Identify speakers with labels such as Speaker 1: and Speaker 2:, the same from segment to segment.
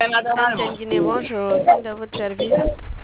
Speaker 1: MTN Guinée, bonjour. Qui est à votre service?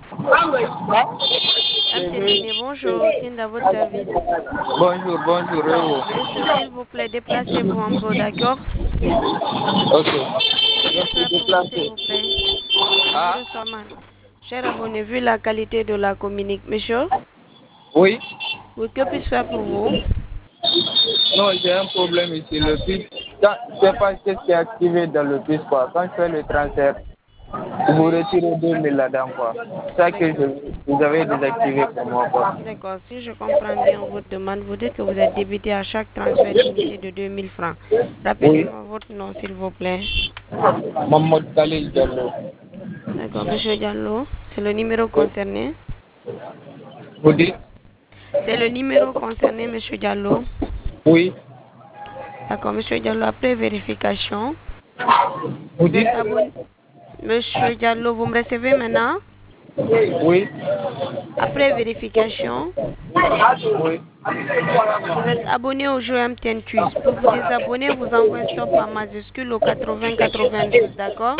Speaker 1: MTN Guinée, bonjour. Qui est à votre service?
Speaker 2: Bonjour, bonjour, Réo.
Speaker 1: Monsieur, s'il vous plaît, déplacez-vous un peu, d'accord?
Speaker 2: Ok.
Speaker 1: Que
Speaker 2: Je
Speaker 1: puis-je
Speaker 2: suis
Speaker 1: faire pour vous, s'il
Speaker 2: déplacé.
Speaker 1: vous plaît? Je vous
Speaker 2: Ah,
Speaker 1: reçois mal. Cher abonné, vu la qualité de la communique, monsieur,
Speaker 2: oui.
Speaker 1: oui, que puis-je faire pour vous?
Speaker 2: Non, j'ai un problème ici. Le bus, je sais pas ce qui est activé dans le bus, quoi. Quand je fais le transfert, vous
Speaker 1: Oui,
Speaker 2: retirez 2000 là-dedans, quoi. C'est ça que
Speaker 1: d'accord.
Speaker 2: vous avez désactivé pour moi, quoi.
Speaker 1: D'accord, si je comprends bien votre demande, vous dites que vous êtes débité à chaque transfert limité de 2000 francs.
Speaker 2: Oui.
Speaker 1: Rappelez-moi votre nom, s'il vous plaît.
Speaker 2: Mahmoud Khalil Diallo.
Speaker 1: D'accord, monsieur Diallo, c'est le numéro
Speaker 2: Oui.
Speaker 1: concerné.
Speaker 2: Vous dites?
Speaker 1: C'est le numéro concerné, monsieur Diallo.
Speaker 2: Oui.
Speaker 1: D'accord, monsieur Diallo, après vérification,
Speaker 2: Vous
Speaker 1: vous
Speaker 2: dites?
Speaker 1: êtes abonné. Monsieur Diallo, vous me recevez maintenant?
Speaker 2: Oui.
Speaker 1: Après vérification,
Speaker 2: Oui.
Speaker 1: vous êtes abonné au jeu MTN Quiz. Pour vous désabonner, vous envoyez stop en majuscule au 80-92, d'accord?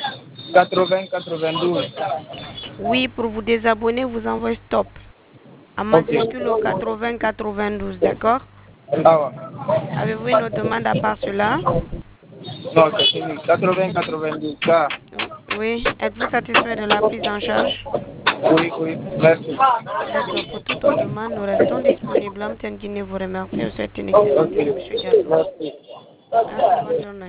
Speaker 2: 80-92.
Speaker 1: Oui, pour vous désabonner, vous envoyez stop en
Speaker 2: Ok.
Speaker 1: majuscule au 80-92, d'accord?
Speaker 2: Ah ouais.
Speaker 1: Avez-vous une autre demande à part cela?
Speaker 2: Non, c'est fini.
Speaker 1: Êtes-vous
Speaker 2: 80-92. Ça.
Speaker 1: Oui, êtes-vous satisfait de la prise en charge?
Speaker 2: Oui, oui. Merci.
Speaker 1: D'accord, pour toute autre demande, nous restons disponibles. MTN Guinée vous remercie et vous souhaite une excellente
Speaker 2: Ok.
Speaker 1: journée, monsieur Diallo.
Speaker 2: Merci.
Speaker 1: Merci, bonne journée.